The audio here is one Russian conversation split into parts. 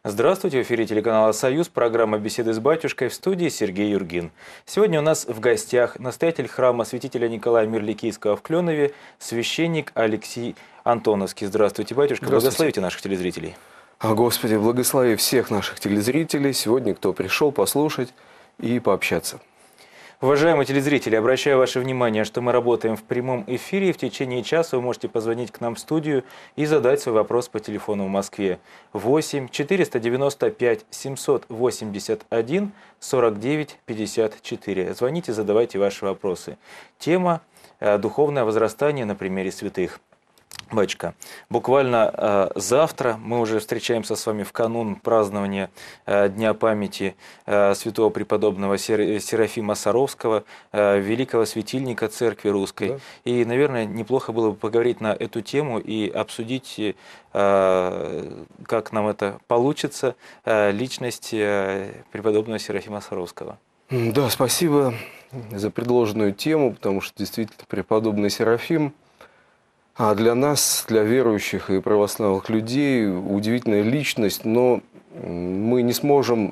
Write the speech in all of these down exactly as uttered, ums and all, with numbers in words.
Здравствуйте, в эфире телеканала «Союз», программа «Беседы с батюшкой», в студии Сергей Юргин. Сегодня у нас в гостях настоятель храма святителя Николая Мирликийского в Кленове, священник Алексей Антоновский. Здравствуйте, батюшка, Здравствуйте. Благословите наших телезрителей. А, Господи, благослови всех наших телезрителей, сегодня кто пришел послушать и пообщаться. Уважаемые телезрители, обращаю ваше внимание, что мы работаем в прямом эфире. В течение часа вы можете позвонить к нам в студию и задать свой вопрос по телефону в Москве. восемь четыреста девяносто пять семьсот восемьдесят один сорок девять пятьдесят четыре. Звоните, задавайте ваши вопросы. Тема «Духовное возрастание на примере святых». Батюшка, буквально э, завтра мы уже встречаемся с вами в канун празднования э, Дня памяти э, святого преподобного Сер... Серафима Саровского, э, великого светильника Церкви Русской. Да. И, наверное, неплохо было бы поговорить на эту тему и обсудить, э, как нам это получится, э, личность э, преподобного Серафима Саровского. Да, спасибо за предложенную тему, потому что действительно преподобный Серафим, а для нас, для верующих и православных людей, удивительная личность, но мы не сможем,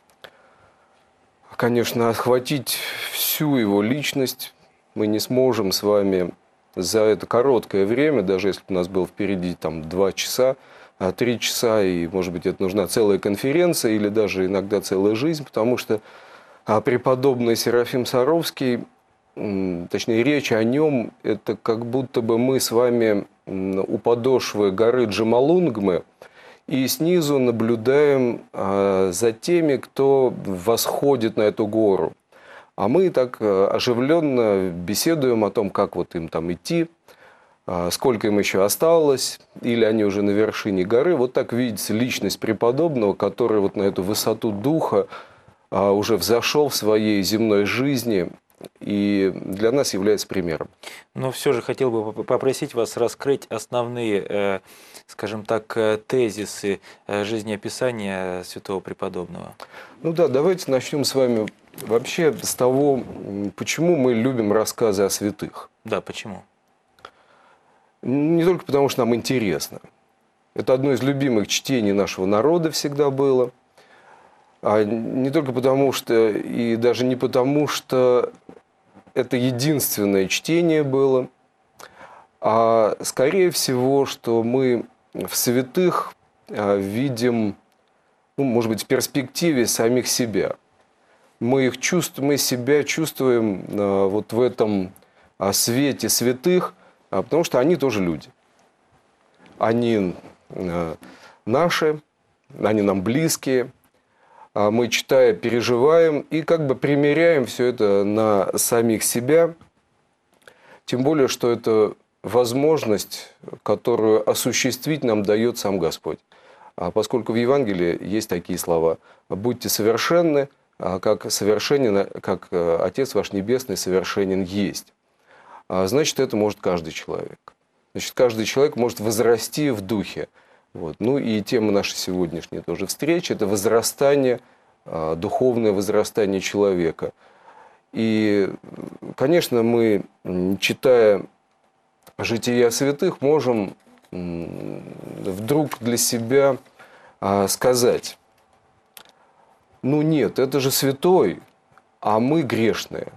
конечно, охватить всю его личность. Мы не сможем с вами за это короткое время, даже если бы у нас было впереди там два часа, три часа, и, может быть, это нужна целая конференция или даже иногда целая жизнь, потому что преподобный Серафим Саровский, точнее, речь о нем, это как будто бы мы с вами у подошвы горы Джомолунгмы и снизу наблюдаем за теми, кто восходит на эту гору. А мы так оживленно беседуем о том, как вот им там идти, сколько им еще осталось, или они уже на вершине горы. Вот так видится личность преподобного, который вот на эту высоту духа уже взошел в своей земной жизни и для нас является примером. Но все же хотел бы попросить вас раскрыть основные, скажем так, тезисы жизнеописания святого преподобного. Ну да, давайте начнем с вами вообще с того, почему мы любим рассказы о святых. Да, почему? Не только потому, что нам интересно. Это одно из любимых чтений нашего народа всегда было. А не только потому, что, и даже не потому, что это единственное чтение было, а скорее всего, что мы в святых видим, ну, может быть, в перспективе самих себя. Мы их чувствуем, мы себя чувствуем вот в этом свете святых, потому что они тоже люди. Они наши, они нам близкие. Мы, читая, переживаем и как бы примеряем все это на самих себя. Тем более, что это возможность, которую осуществить нам дает сам Господь. Поскольку в Евангелии есть такие слова: «Будьте совершенны, как совершенен, как Отец ваш Небесный совершенен есть». Значит, это может каждый человек. Значит, каждый человек может возрасти в духе. Вот. Ну и тема нашей сегодняшней тоже встречи – это возрастание, духовное возрастание человека. И, конечно, мы, читая жития святых, можем вдруг для себя сказать: ну нет, это же святой, а мы грешные.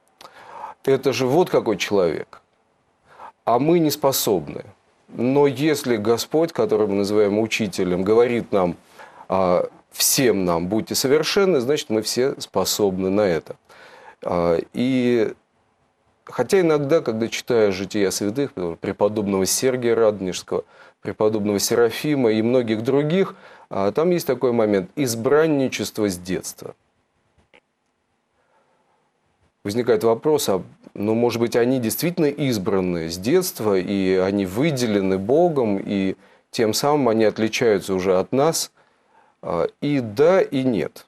Это же вот какой человек, а мы не способны. Но если Господь, которого мы называем учителем, говорит нам, всем нам: будьте совершенны, значит, мы все способны на это. И хотя иногда, когда читаю жития святых, преподобного Сергия Радонежского, преподобного Серафима и многих других, там есть такой момент – избранничество с детства. Возникает вопрос, а ну, может быть, они действительно избраны с детства, и они выделены Богом, и тем самым они отличаются уже от нас. И да, и нет.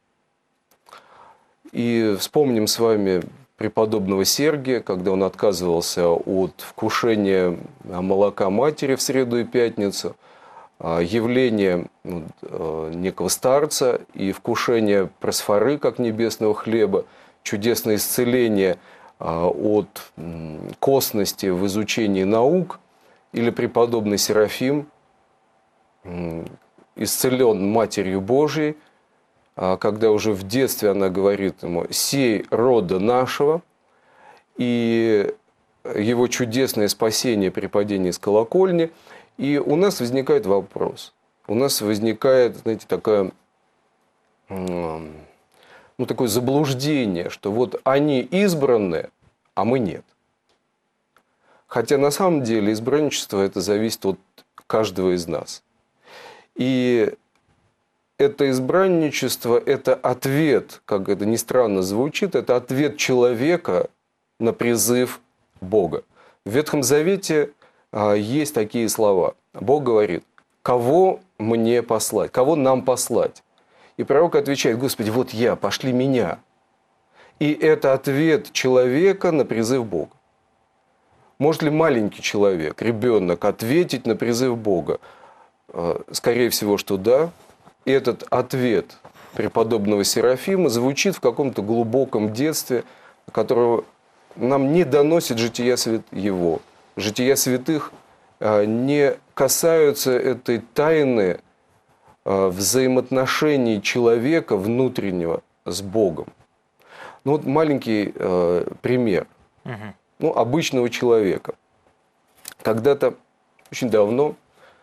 И вспомним с вами преподобного Сергия, когда он отказывался от вкушения молока матери в среду и пятницу, явление некого старца и вкушение просфоры, как небесного хлеба, чудесное исцеление от косности в изучении наук, или преподобный Серафим, исцелен Матерью Божией, когда уже в детстве она говорит ему: «Сей рода нашего», и его чудесное спасение при падении с колокольни. И у нас возникает вопрос. У нас возникает, знаете, такое, ну, такое заблуждение, что вот они избранные, а мы нет. Хотя на самом деле избранничество это зависит от каждого из нас. И это избранничество, это ответ, как это ни странно звучит, это ответ человека на призыв Бога. В Ветхом Завете а, есть такие слова. Бог говорит: кого мне послать, кого нам послать? И пророк отвечает: Господи, вот я, пошли меня. И это ответ человека на призыв Бога. Может ли маленький человек, ребенок, ответить на призыв Бога? Скорее всего, что да. И этот ответ преподобного Серафима звучит в каком-то глубоком детстве, которого нам не доносит жития свят... его. Жития святых не касаются этой тайны взаимоотношений человека внутреннего с Богом. Ну вот маленький э, пример. Угу. Ну, обычного человека. Когда-то, очень давно,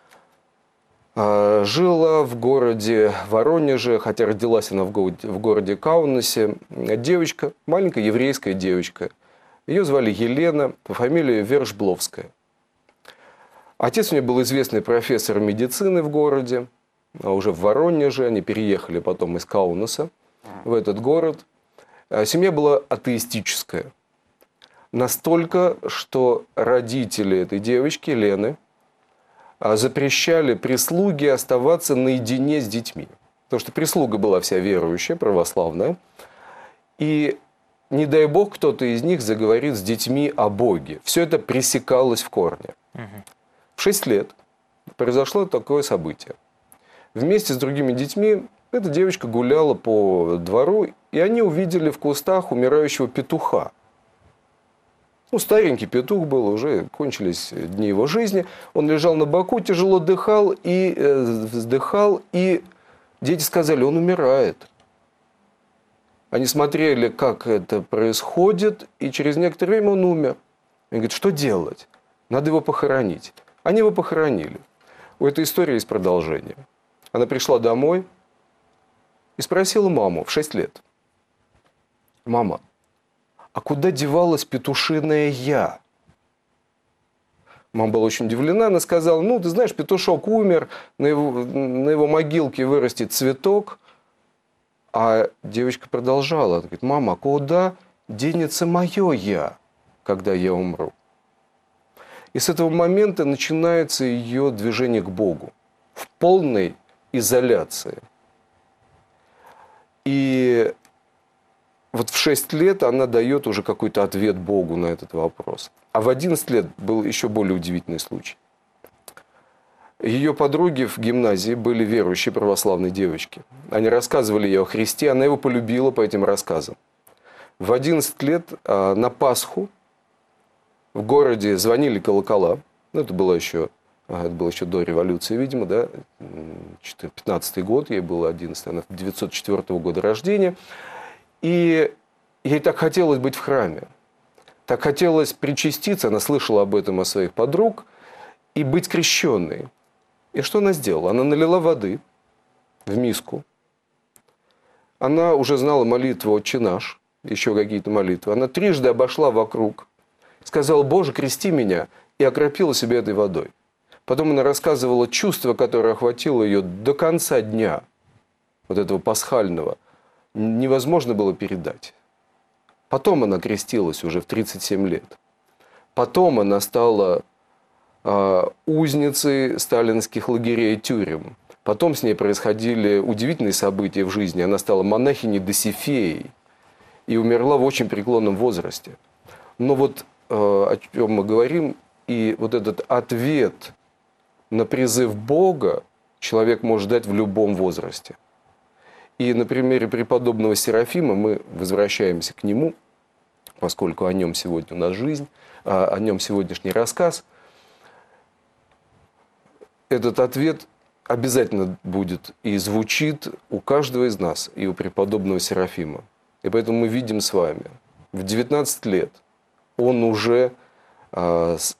э, жила в городе Воронеже, хотя родилась она в городе, в городе Каунасе, девочка, маленькая еврейская девочка. Ее звали Елена, по фамилии Вершбловская. Отец у нее был известный профессор медицины в городе, а уже в Воронеже. Они переехали потом из Каунаса в этот город. Семья была атеистическая. Настолько, что родители этой девочки, Лены, запрещали прислуге оставаться наедине с детьми. Потому что прислуга была вся верующая, православная. И не дай бог кто-то из них заговорит с детьми о Боге. Все это пресекалось в корне. Угу. В шесть лет произошло такое событие. Вместе с другими детьми эта девочка гуляла по двору, и они увидели в кустах умирающего петуха. Ну, старенький петух был, уже кончились дни его жизни. Он лежал на боку, тяжело дыхал и э, вздыхал, и дети сказали: он умирает. Они смотрели, как это происходит, и через некоторое время он умер. Они говорят: что делать? Надо его похоронить. Они его похоронили. У этой истории есть продолжение. Она пришла домой и спросила маму в шесть лет: мама, а куда девалась петушиная я? Мама была очень удивлена, она сказала: ну, ты знаешь, петушок умер, на его, на его могилке вырастет цветок. А девочка продолжала, она говорит: мама, а куда денется мое я, когда я умру? И с этого момента начинается ее движение к Богу в полной изоляции. И вот в шесть лет она дает уже какой-то ответ Богу на этот вопрос. А в одиннадцать лет был еще более удивительный случай. Ее подруги в гимназии были верующие православные девочки. Они рассказывали ей о Христе, она его полюбила по этим рассказам. В одиннадцать лет на Пасху в городе звонили колокола. Ну, это было еще, это было еще до революции, видимо, да? пятнадцатый год, ей было одиннадцать, она девятьсот четвёртого года рождения. И ей так хотелось быть в храме. Так хотелось причаститься, она слышала об этом от своих подруг, и быть крещенной. И что она сделала? Она налила воды в миску. Она уже знала молитву «Отче наш», еще какие-то молитвы. Она трижды обошла вокруг, сказала: Боже, крести меня, и окропила себя этой водой. Потом она рассказывала чувство, которое охватило ее до конца дня, вот этого пасхального, невозможно было передать. Потом она крестилась уже в тридцать семь лет. Потом она стала э, узницей сталинских лагерей и тюрем. Потом с ней происходили удивительные события в жизни. Она стала монахиней Досифеей и умерла в очень преклонном возрасте. Но вот э, о чем мы говорим, и вот этот ответ на призыв Бога человек может дать в любом возрасте. И на примере преподобного Серафима мы возвращаемся к нему, поскольку о нем сегодня у нас жизнь, о нем сегодняшний рассказ. Этот ответ обязательно будет и звучит у каждого из нас, и у преподобного Серафима. И поэтому мы видим с вами, в девятнадцать лет он уже э, с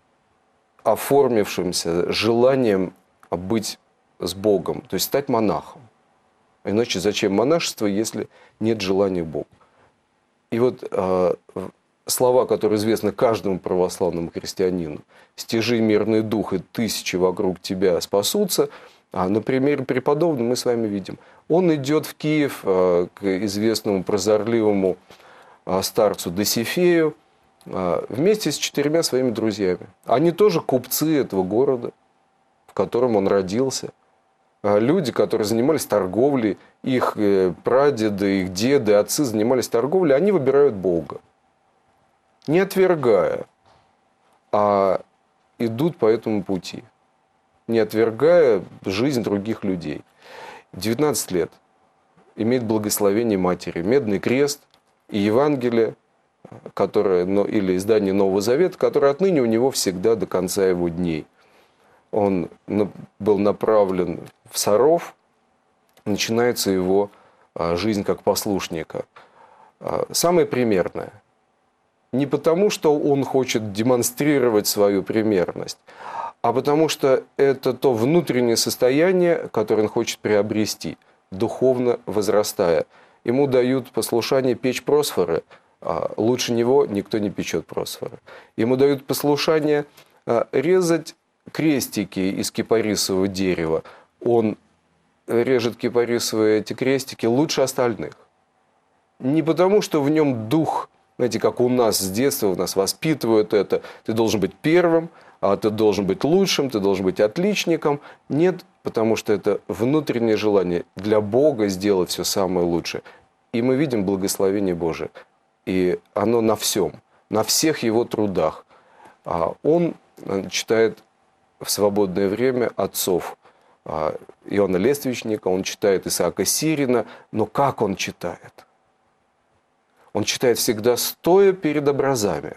оформившимся желанием быть с Богом, то есть стать монахом. Иначе зачем монашество, если нет желания Бога? И вот э, слова, которые известны каждому православному христианину: «Стяжи мирный дух, и тысячи вокруг тебя спасутся», а на примере преподобного мы с вами видим. Он идет в Киев э, к известному прозорливому э, старцу Досифею э, вместе с четырьмя своими друзьями. Они тоже купцы этого города, в котором он родился. Люди, которые занимались торговлей, их прадеды, их деды, отцы занимались торговлей, они выбирают Бога. Не отвергая, а идут по этому пути. Не отвергая жизнь других людей. девятнадцать лет. Имеет благословение матери. Медный крест и Евангелие, которое, или издание Нового Завета, которое отныне у него всегда до конца его дней. Он был направлен в Саров, начинается его жизнь как послушника. Самое примерное. Не потому, что он хочет демонстрировать свою примерность, а потому что это то внутреннее состояние, которое он хочет приобрести, духовно возрастая. Ему дают послушание печь просфоры, а лучше него никто не печет просфоры. Ему дают послушание резать крестики из кипарисового дерева. Он режет кипарисовые эти крестики лучше остальных. Не потому, что в нем дух, знаете, как у нас с детства, у нас воспитывают это: ты должен быть первым, а ты должен быть лучшим, ты должен быть отличником. Нет, потому что это внутреннее желание для Бога сделать все самое лучшее. И мы видим благословение Божие. И оно на всем, на всех его трудах. Он читает в свободное время отцов Иоанна Лествичника, он читает Исаака Сирина, но как он читает? Он читает всегда стоя перед образами.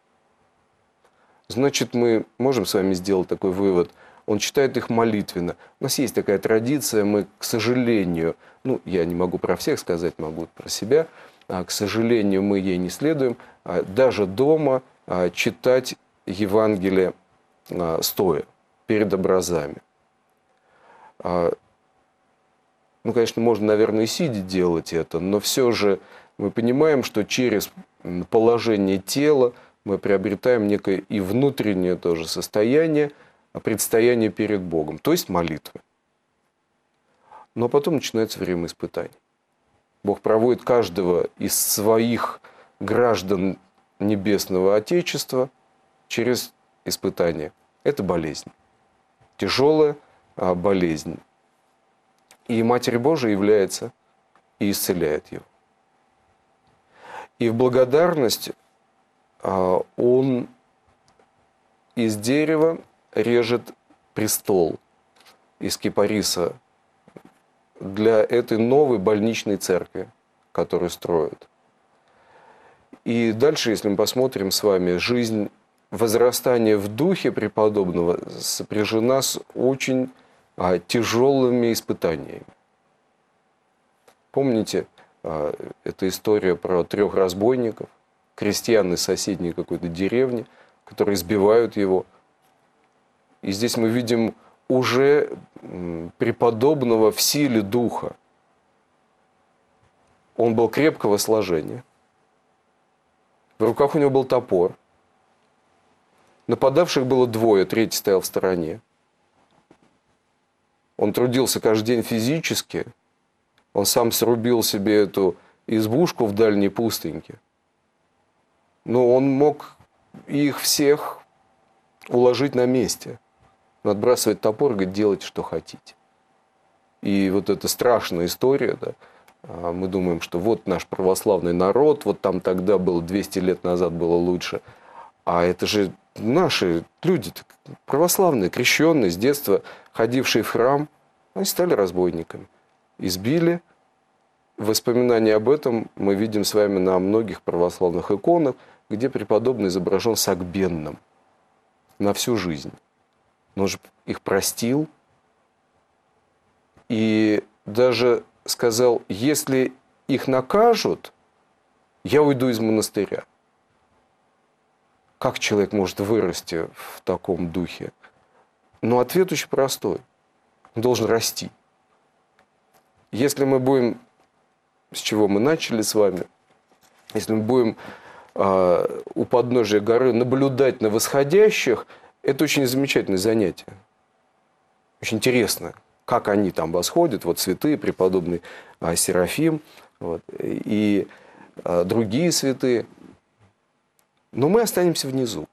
Значит, мы можем с вами сделать такой вывод: он читает их молитвенно. У нас есть такая традиция, мы, к сожалению, ну, я не могу про всех сказать, могу про себя, а, к сожалению, мы ей не следуем, а, даже дома а, читать Евангелие а, стоя перед образами. Ну, конечно, можно, наверное, и сидя делать это, но все же мы понимаем, что через положение тела мы приобретаем некое и внутреннее тоже состояние предстояния перед Богом, то есть молитвы. Но потом начинается время испытаний. Бог проводит каждого из своих граждан Небесного Отечества через испытания. Это болезнь. Тяжелая болезнь. И Матерь Божия является и исцеляет его. И в благодарность он из дерева режет престол из кипариса для этой новой больничной церкви, которую строят. И дальше, если мы посмотрим с вами, жизнь возрастания в духе преподобного сопряжена с очень а, тяжелыми испытаниями. Помните, а, эта история про трех разбойников, крестьян из соседней какой-то деревни, которые избивают его. И здесь мы видим уже преподобного в силе духа. Он был крепкого сложения. В руках у него был топор. Нападавших было двое, третий стоял в стороне. Он трудился каждый день физически. Он сам срубил себе эту избушку в дальней пустыньке. Но он мог их всех уложить на месте. Он отбрасывает топор и говорит: делайте, что хотите. И вот эта страшная история, да, мы думаем, что вот наш православный народ, вот там тогда было, двести лет назад было лучше. А это же наши люди, православные, крещенные, с детства ходившие в храм, они стали разбойниками. Избили. Воспоминания об этом мы видим с вами на многих православных иконах, где преподобный изображен согбенным на всю жизнь. Но он же их простил, И даже сказал, если их накажут, я уйду из монастыря. Как человек может вырасти в таком духе? Но ответ очень простой. Он должен расти. Если мы будем, с чего мы начали с вами, если мы будем э, у подножия горы наблюдать на восходящих, это очень замечательное занятие. Очень интересно, как они там восходят, вот святые, преподобный э, Серафим, вот, и э, другие святые. Но мы останемся внизу.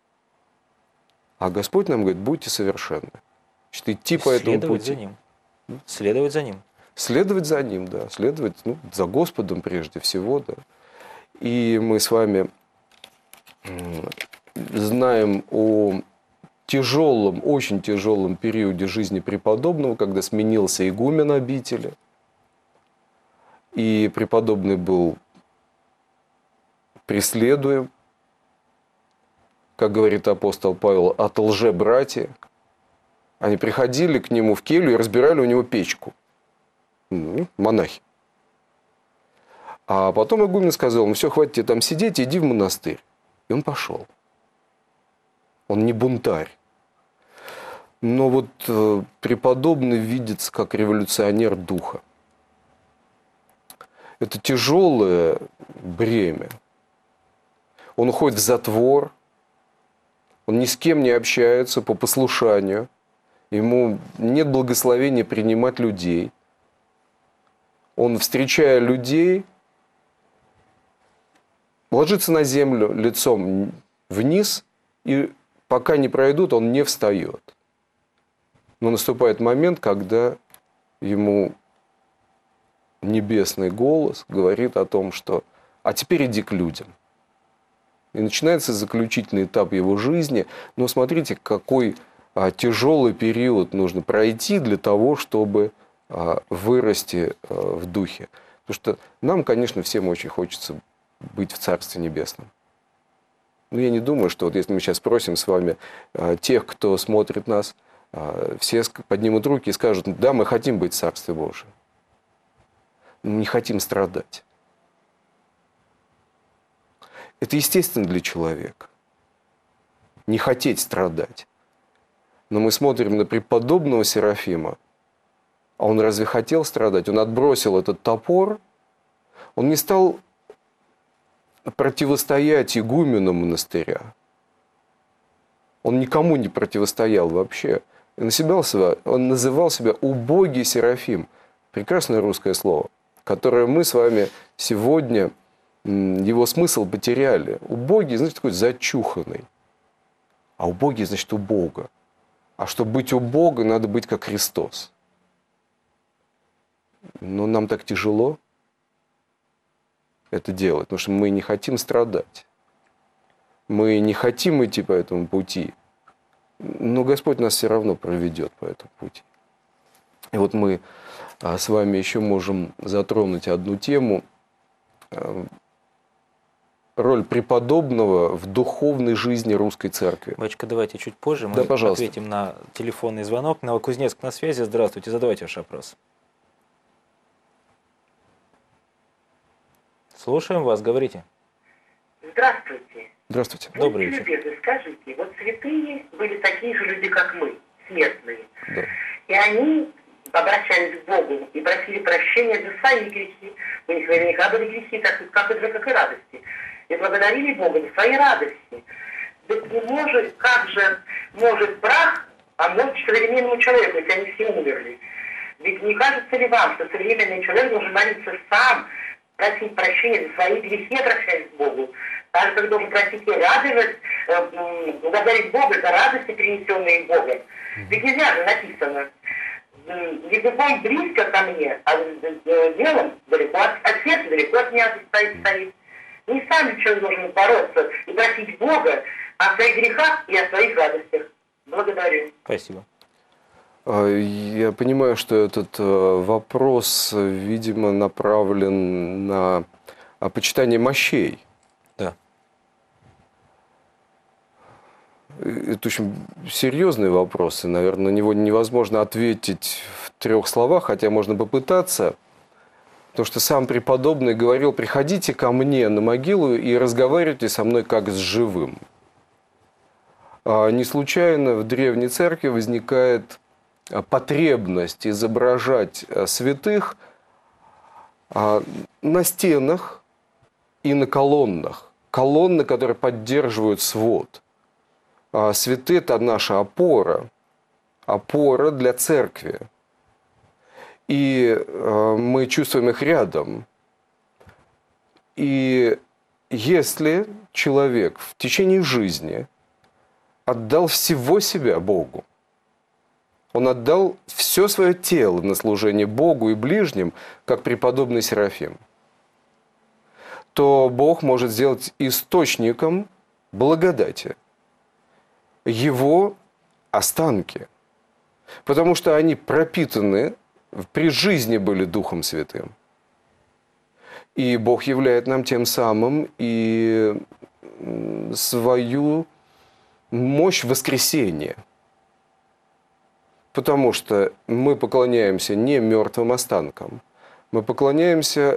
А Господь нам говорит, будьте совершенны. Значит, идти по этому Следовать пути. за Ним. Следовать за Ним. Следовать за Ним, да. Следовать, ну, за Господом прежде всего, да. И мы с вами знаем о тяжелом, очень тяжелом периоде жизни преподобного, когда сменился игумен обители. И преподобный был преследуем, как говорит апостол Павел, от лжебратья. Они приходили к нему в келью и разбирали у него печку. Ну, монахи. А потом игумен сказал, ну все, хватит тебе там сидеть, иди в монастырь. И он пошел. Он не бунтарь. Но вот э, преподобный видится как революционер духа. Это тяжелое бремя. Он уходит в затвор, он ни с кем не общается по послушанию, ему нет благословения принимать людей. Он, встречая людей, ложится на землю лицом вниз, и пока не пройдут, он не встает. Но наступает момент, когда ему небесный голос говорит о том, что «а теперь иди к людям». И начинается заключительный этап его жизни. Но смотрите, какой а, тяжелый период нужно пройти для того, чтобы а, вырасти а, в духе. Потому что нам, конечно, всем очень хочется быть в Царстве Небесном. Но я не думаю, что вот если мы сейчас спросим с вами а, тех, кто смотрит нас, а, все поднимут руки и скажут, да, мы хотим быть в Царстве Божьем. Но мы не хотим страдать. Это естественно для человека. Не хотеть страдать. Но мы смотрим на преподобного Серафима, а он разве хотел страдать? Он отбросил этот топор, он не стал противостоять игумену монастыря. Он никому не противостоял вообще. Он, себя, он называл себя убогий Серафим. Прекрасное русское слово, которое мы с вами сегодня... его смысл потеряли. Убогий, значит, такой зачуханный. А убогий, значит, у Бога. А чтобы быть у Бога, надо быть как Христос. Но нам так тяжело это делать, потому что мы не хотим страдать. Мы не хотим идти по этому пути. Но Господь нас все равно проведет по этому пути. И вот мы с вами еще можем затронуть одну тему. Роль преподобного в духовной жизни русской церкви. Батюшка, давайте чуть позже мы да, пожалуйста. ответим на телефонный звонок. Новокузнецк на связи. Здравствуйте, задавайте ваш вопрос. Слушаем вас, говорите. Здравствуйте. Здравствуйте. Добрый Будьте вечер. любезны, скажите, вот святые были такие же люди, как мы, смертные. Да. И они обращались к Богу и просили прощения за свои грехи. У них наверняка были грехи, так, как и как и радости. И благодарили Бога за свои радости. Ведь не может, как же может прах помочь современному человеку, если они все умерли? Ведь не кажется ли вам, что современный человек должен молиться сам, просить прощения за свои грехи, обращаясь к Богу? Так же, как должен просить и радовать, э, благодарить Бога за радости, принесенные Богом. Ведь нельзя же написано. Языком близко ко мне, а делом далеко от, от сердца, далеко от меня стоит, стоит. Не сам человек должен бороться и просить Бога о своих грехах и о своих радостях. Благодарю. Спасибо. Я понимаю, что этот вопрос, видимо, направлен на почитание мощей. Да. Это очень серьезный вопрос, и, наверное, на него невозможно ответить в трех словах, хотя можно попытаться. Потому что сам преподобный говорил: приходите ко мне на могилу и разговаривайте со мной как с живым. А не случайно в Древней Церкви возникает потребность изображать святых на стенах и на колоннах. Колонны, которые поддерживают свод. Святые – это наша опора. Опора для церкви. И мы чувствуем их рядом. И если человек в течение жизни отдал всего себя Богу, он отдал все свое тело на служение Богу и ближним, как преподобный Серафим, то Бог может сделать источником благодати его останки, потому что они пропитаны, при жизни были Духом Святым. И Бог являет нам тем самым и свою мощь воскресения. Потому что мы поклоняемся не мертвым останкам, мы поклоняемся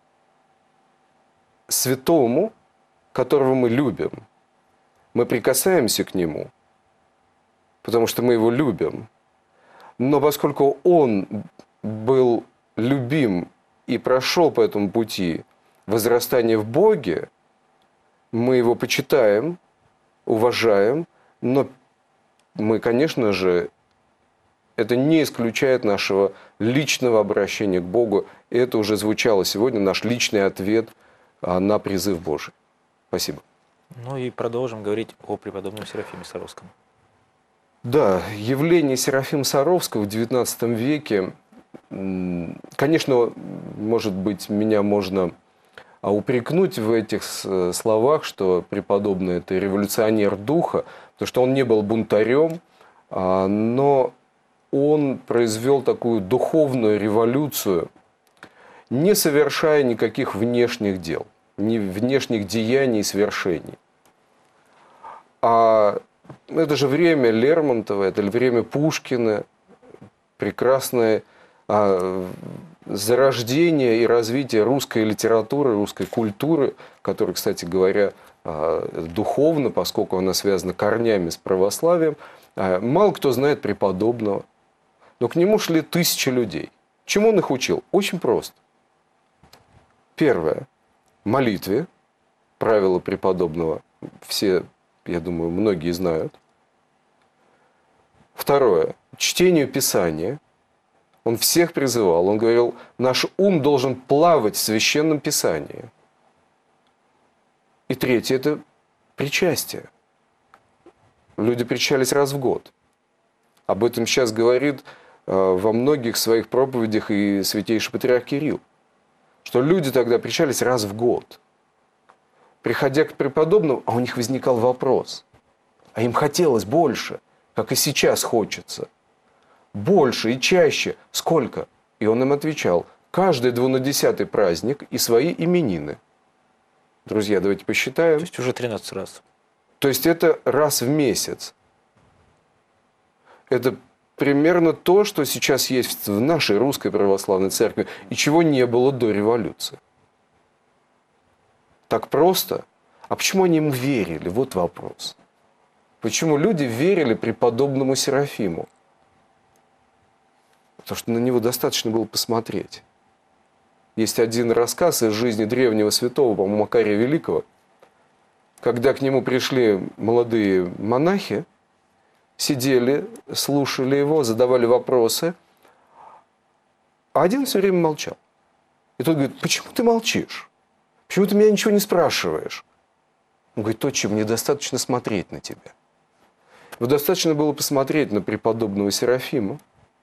святому, которого мы любим. Мы прикасаемся к нему, потому что мы его любим. Но поскольку он был любим и прошел по этому пути возрастания в Боге, мы его почитаем, уважаем, но мы, конечно же, это не исключает нашего личного обращения к Богу. И это уже звучало сегодня, наш личный ответ на призыв Божий. Спасибо. Ну и продолжим говорить о преподобном Серафиме Саровском. Да, явление Серафима Саровского в девятнадцатом веке, конечно, может быть, меня можно упрекнуть в этих словах, что преподобный – это революционер духа, потому что он не был бунтарем, но он произвел такую духовную революцию, не совершая никаких внешних дел, ни внешних деяний и свершений. А это же время Лермонтова, это время Пушкина, прекрасное а, зарождение и развитие русской литературы, русской культуры, которая, кстати говоря, а, духовно, поскольку она связана корнями с православием. А, мало кто знает преподобного, но к нему шли тысячи людей. Чему он их учил? Очень просто. Первое. Молитве. Правила преподобного все, я думаю, многие знают. Второе. Чтению Писания. Он всех призывал. Он говорил, наш ум должен плавать в Священном Писании. И третье – это причастие. Люди причащались раз в год. Об этом сейчас говорит во многих своих проповедях и святейший патриарх Кирилл. Что люди тогда причащались раз в год. Приходя к преподобному, а у них возникал вопрос. А им хотелось больше, как и сейчас хочется. Больше и чаще. Сколько? И он им отвечал, каждый двунадесятый праздник и свои именины. Друзья, давайте посчитаем. То есть уже тринадцать раз. То есть это раз в месяц. Это примерно то, что сейчас есть в нашей русской православной церкви, и чего не было до революции. Так просто? А почему они ему верили? Вот вопрос. Почему люди верили преподобному Серафиму? Потому что на него достаточно было посмотреть. Есть один рассказ из жизни древнего святого, по-моему, Макария Великого, когда к нему пришли молодые монахи, сидели, слушали его, задавали вопросы, а один все время молчал. И тот говорит, почему ты молчишь? Почему ты меня ничего не спрашиваешь? Он говорит, отче, мне достаточно смотреть на тебя. Вот достаточно было посмотреть на преподобного Серафима,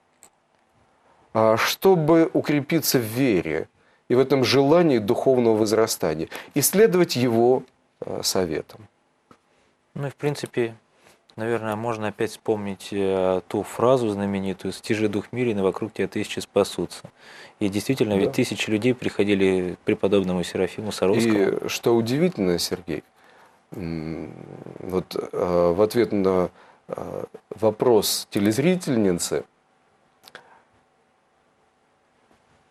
чтобы укрепиться в вере и в этом желании духовного возрастания, и следовать его советам. Ну и в принципе, наверное, можно опять вспомнить ту фразу знаменитую «Стяжи дух мирен, и вокруг тебя тысячи спасутся». И действительно, да. Ведь тысячи людей приходили к преподобному Серафиму Саровскому. И что удивительно, Сергей, вот в ответ на вопрос телезрительницы,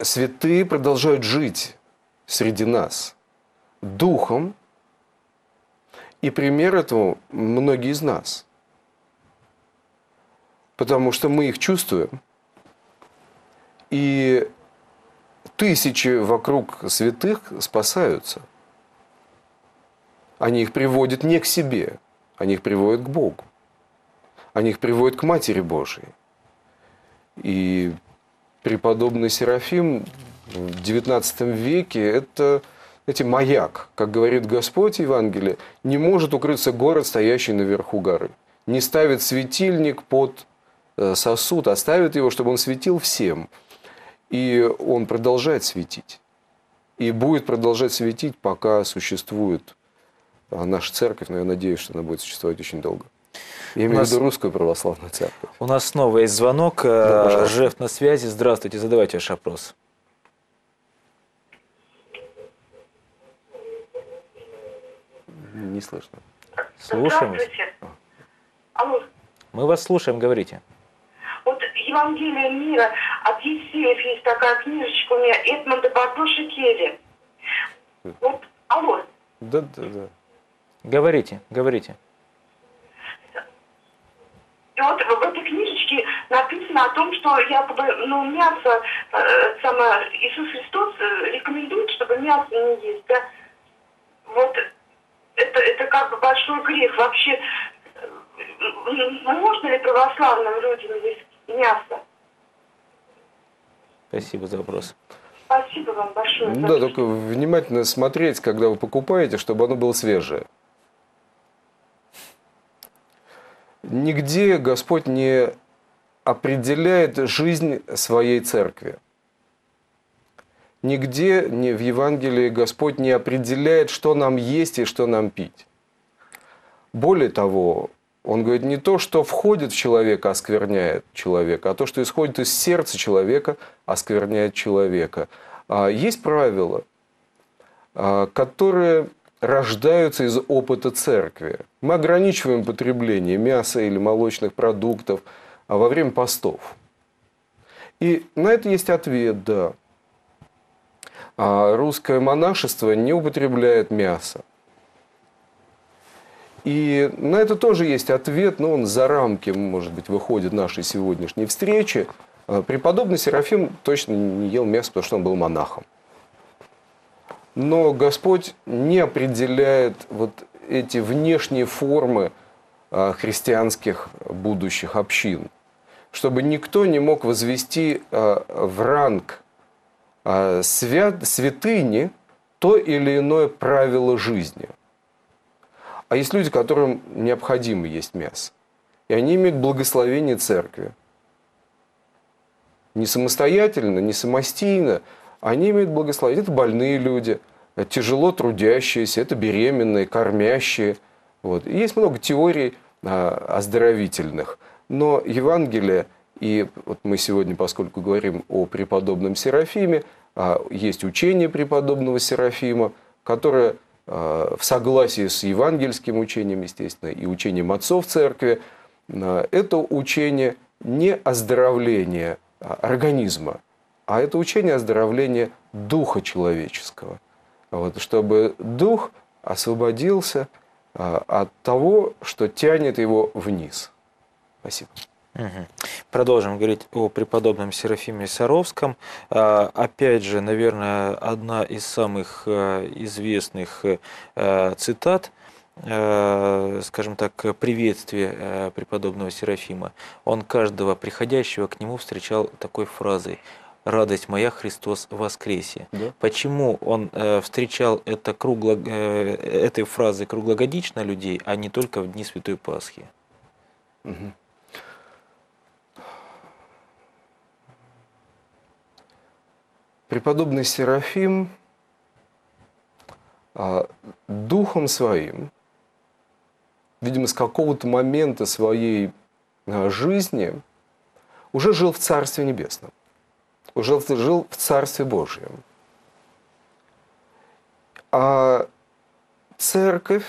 святые продолжают жить среди нас духом, и пример этому многие из нас. Потому что мы их чувствуем, и тысячи вокруг святых спасаются. Они их приводят не к себе, они их приводят к Богу. Они их приводят к Матери Божией. И преподобный Серафим в девятнадцатом веке – это, знаете, маяк. Как говорит Господь в Евангелии, не может укрыться город, стоящий наверху горы. Не ставит светильник под сосуд, а ставит его, чтобы он светил всем. И он продолжает светить. И будет продолжать светить, пока существует наша церковь. Но я надеюсь, что она будет существовать очень долго. Я имею в виду русскую православную церковь. У нас снова есть звонок. Да, Жеф на связи. Здравствуйте, задавайте ваш вопрос. Не слышно. Слушаем. Здравствуйте. Алло. Мы вас слушаем, говорите. Вот «Евангелие мира» от Есеев есть такая книжечка у меня, Эдмонда Бардоши Келли. Вот, алло. Да, да, да. Говорите, говорите. И вот в этой книжечке написано о том, что якобы, ну, мясо, э, само, Иисус Христос рекомендует, чтобы мясо не есть, да. Вот это, это как бы большой грех. Вообще, можно ли православным людям есть мясо? Спасибо за вопрос. Спасибо вам большое. Ну, да, только внимательно смотреть, когда вы покупаете, чтобы оно было свежее. Нигде Господь не определяет жизнь своей церкви. Нигде не в Евангелии Господь не определяет, что нам есть и что нам пить. Более того, Он говорит, не то, что входит в человека, оскверняет человека, а то, что исходит из сердца человека, оскверняет человека. Есть правила, которые рождаются из опыта церкви. Мы ограничиваем потребление мяса или молочных продуктов во время постов. И на это есть ответ, да. Русское монашество не употребляет мясо. И на это тоже есть ответ, но он за рамки, может быть, выходит нашей сегодняшней встречи. Преподобный Серафим точно не ел мясо, потому что он был монахом. Но Господь не определяет вот эти внешние формы христианских будущих общин, чтобы никто не мог возвести в ранг свят, святыни то или иное правило жизни. А есть люди, которым необходимо есть мясо. И они имеют благословение церкви. Не самостоятельно, не самостийно, они имеют благословение. Это больные люди, тяжело трудящиеся, это беременные, кормящие. Вот. И есть много теорий а, оздоровительных. Но Евангелие, и вот мы сегодня, поскольку говорим о преподобном Серафиме, а, есть учение преподобного Серафима, которое а, в согласии с евангельским учением, естественно, и учением отцов церкви, а, это учение не оздоровления организма, а это учение оздоровления духа человеческого. Вот, чтобы дух освободился а, от того, что тянет его вниз. Спасибо. Угу. Продолжим говорить о преподобном Серафиме Саровском. А, опять же, наверное, одна из самых а, известных а, цитат, скажем так, приветствие преподобного Серафима. Он каждого приходящего к нему встречал такой фразой: «Радость моя, Христос воскресе». Да. Почему он встречал это кругло, этой фразой круглогодично людей, а не только в дни Святой Пасхи? Угу. Преподобный Серафим духом своим, видимо, с какого-то момента своей жизни уже жил в Царстве Небесном, уже жил в Царстве Божьем. А Церковь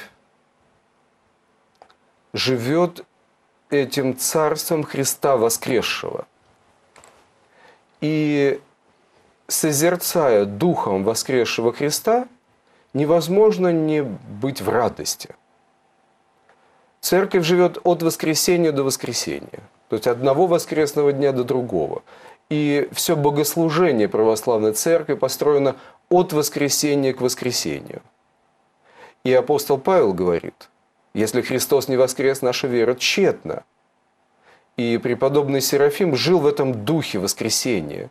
живет этим Царством Христа воскресшего. И созерцая духом воскресшего Христа, невозможно не быть в радости. Церковь живет от воскресения до воскресения. То есть от одного воскресного дня до другого. И все богослужение православной церкви построено от воскресения к воскресению. И апостол Павел говорит, если Христос не воскрес, наша вера тщетна. И преподобный Серафим жил в этом духе воскресения.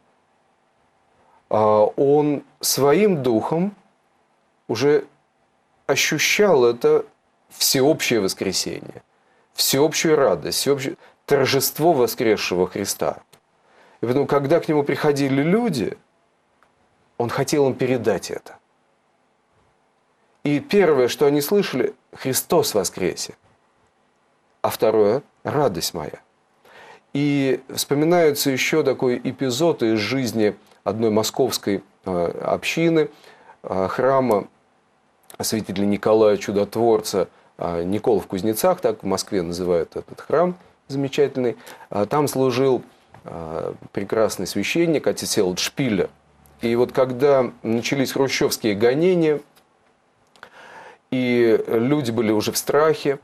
Он своим духом уже ощущал это всеобщее воскресение, всеобщую радость, всеобщее торжество воскресшего Христа. И поэтому, когда к нему приходили люди, он хотел им передать это. И первое, что они слышали, Христос воскресе. А второе, радость моя. И вспоминается еще такой эпизод из жизни одной московской общины, храма святителя Николая Чудотворца, Никола в Кузнецах, так в Москве называют этот храм замечательный. Там служил прекрасный священник, отец Всеволод Шпиллер. И вот когда начались хрущевские гонения, и люди были уже в страхе,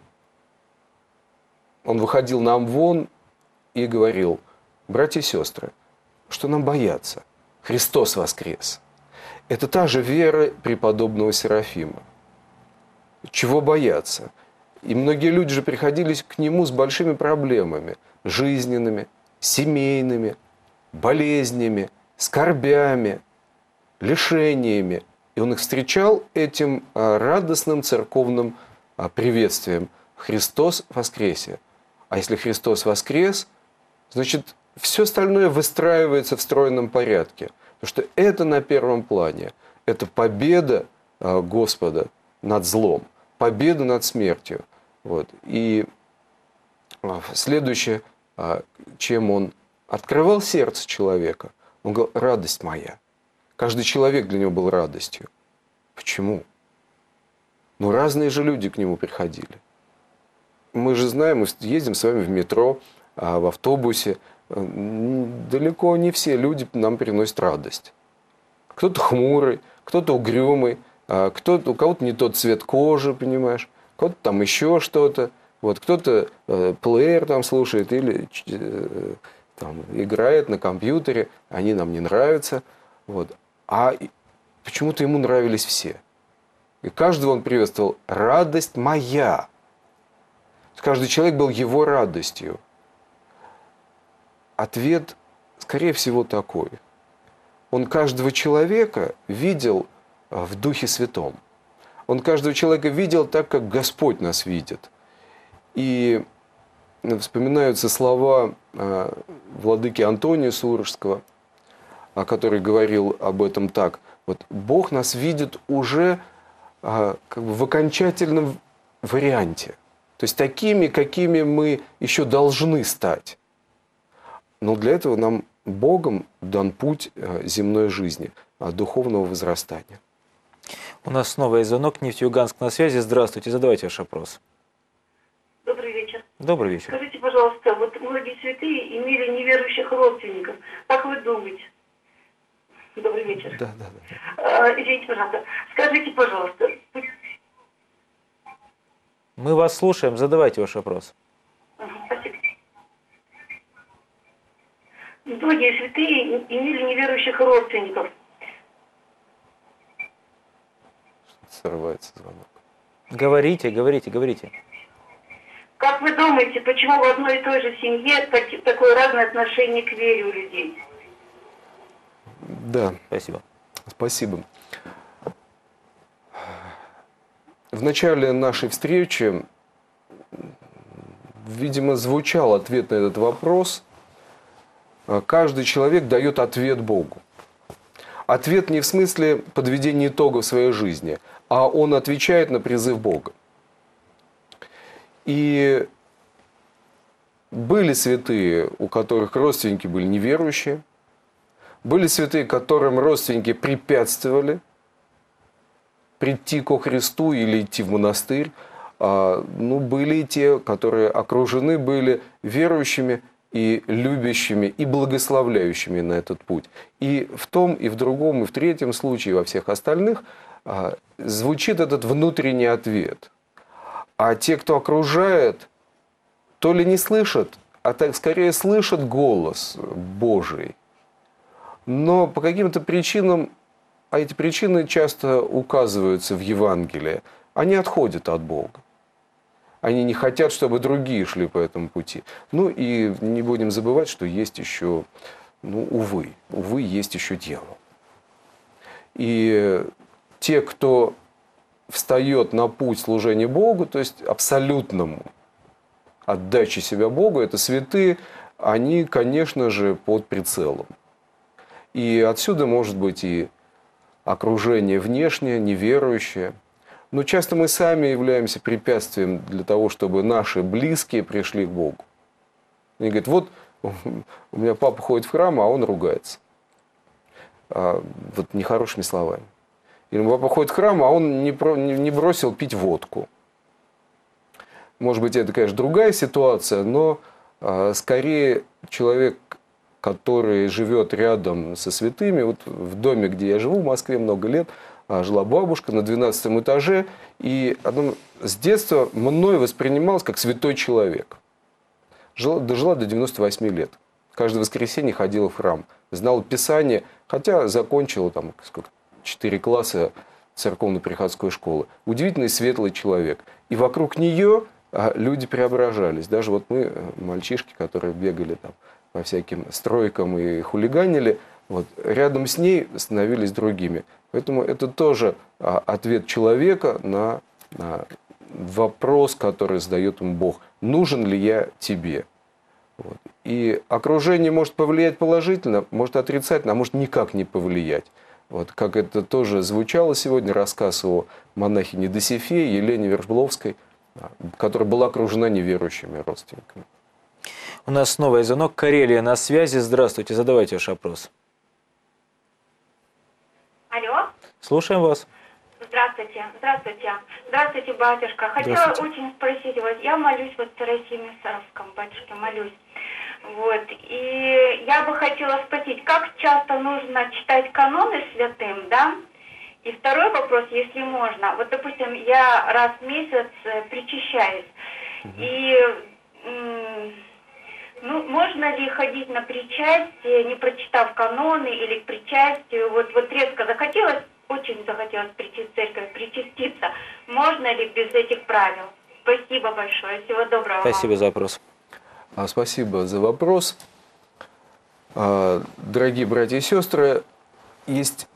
он выходил на амвон и говорил: братья и сестры, что нам бояться? Христос воскрес. Это та же вера преподобного Серафима. Чего бояться? И многие люди же приходили к нему с большими проблемами, жизненными, семейными, болезнями, скорбями, лишениями. И он их встречал этим радостным церковным приветствием. Христос воскресе. А если Христос воскрес, значит, все остальное выстраивается в стройном порядке. Потому что это на первом плане. Это победа Господа над злом, победа над смертью. Вот. И следующее, чем он открывал сердце человека, он говорил: радость моя. Каждый человек для него был радостью. Почему? Ну, разные же люди к нему приходили. Мы же знаем, мы ездим с вами в метро, в автобусе. Далеко не все люди нам приносят радость. Кто-то хмурый, кто-то угрюмый, кто-то, у кого-то не тот цвет кожи, понимаешь, кто-то там еще что-то. Вот, кто-то э, плеер там слушает или э, там, играет на компьютере, они нам не нравятся. Вот. А почему-то ему нравились все. И каждого он приветствовал: радость моя. Каждый человек был его радостью. Ответ, скорее всего, такой. Он каждого человека видел в Духе Святом. Он каждого человека видел так, как Господь нас видит. И вспоминаются слова владыки Антония Сурожского, который говорил об этом так: вот Бог нас видит уже как бы в окончательном варианте. То есть такими, какими мы еще должны стать. Но для этого нам Богом дан путь земной жизни, духовного возрастания. У нас снова есть звонок. Нефтеюганск на связи. Здравствуйте. Задавайте ваш вопрос. Добрый вечер. Добрый вечер. Скажите, пожалуйста, вот многие святые имели неверующих родственников. Как вы думаете? Добрый вечер. Да, да, да. А, извините, пожалуйста. Скажите, пожалуйста. Мы вас слушаем. Задавайте ваш вопрос. Ага, спасибо. Многие святые имели неверующих родственников. Срывается звонок. Говорите, говорите, говорите. Как вы думаете, почему в одной и той же семье так- такое разное отношение к вере у людей? Да, Спасибо. спасибо. В начале нашей встречи, видимо, звучал ответ на этот вопрос. Каждый человек дает ответ Богу. Ответ не в смысле подведения итогов своей жизни, а он отвечает на призыв Бога. И были святые, у которых родственники были неверующие, были святые, которым родственники препятствовали прийти ко Христу или идти в монастырь. Ну, были и те, которые окружены были верующими и любящими, и благословляющими на этот путь. И в том, и в другом, и в третьем случае, и во всех остальных звучит этот внутренний ответ. А те, кто окружает, то ли не слышат, а так скорее слышат голос Божий. Но по каким-то причинам, а эти причины часто указываются в Евангелии, они отходят от Бога. Они не хотят, чтобы другие шли по этому пути. Ну и не будем забывать, что есть еще, ну, увы, увы, есть еще дьявол. И те, кто встает на путь служения Богу, то есть абсолютному отдаче себя Богу, это святые, они, конечно же, под прицелом. И отсюда может быть и окружение внешнее, неверующее. Но часто мы сами являемся препятствием для того, чтобы наши близкие пришли к Богу. Они говорят, вот у меня папа ходит в храм, а он ругается. А, вот нехорошими словами. Или папа ходит в храм, а он не, про, не бросил пить водку. Может быть, это, конечно, другая ситуация, но а, скорее человек, который живет рядом со святыми, вот в доме, где я живу в Москве много лет, жила бабушка на двенадцатом этаже, и она с детства мной воспринималась как святой человек. Жила, дожила до девяноста восьми лет. Каждое воскресенье ходила в храм, знала Писание, хотя закончила там сколько, четыре класса церковно-приходской школы. Удивительный светлый человек. И вокруг нее люди преображались. Даже вот мы, мальчишки, которые бегали там по всяким стройкам и хулиганили, вот, рядом с ней становились другими. Поэтому это тоже ответ человека на, на вопрос, который задает ему Бог. Нужен ли я тебе? Вот. И окружение может повлиять положительно, может отрицательно, а может никак не повлиять. Вот, как это тоже звучало сегодня, рассказ о монахине Досифее, Елене Вербловской, которая была окружена неверующими родственниками. У нас снова звонок. Карелия на связи. Здравствуйте, задавайте ваш вопрос. Алло. Слушаем вас. Здравствуйте, здравствуйте. Здравствуйте, батюшка. Хотела Здравствуйте. очень спросить вас. Я молюсь вот в Тарасе Саровском, батюшке, молюсь. Вот. И я бы хотела спросить, как часто нужно читать каноны святым, да? И второй вопрос, если можно. Вот, допустим, я раз в месяц причащаюсь. Угу. И ну, можно ли ходить на причастие, не прочитав каноны, или к причастию? Вот, вот резко захотелось, очень захотелось прийти в церковь, причаститься. Можно ли без этих правил? Спасибо большое. Всего доброго. Спасибо вам. за вопрос. Спасибо за вопрос. Дорогие братья и сестры, есть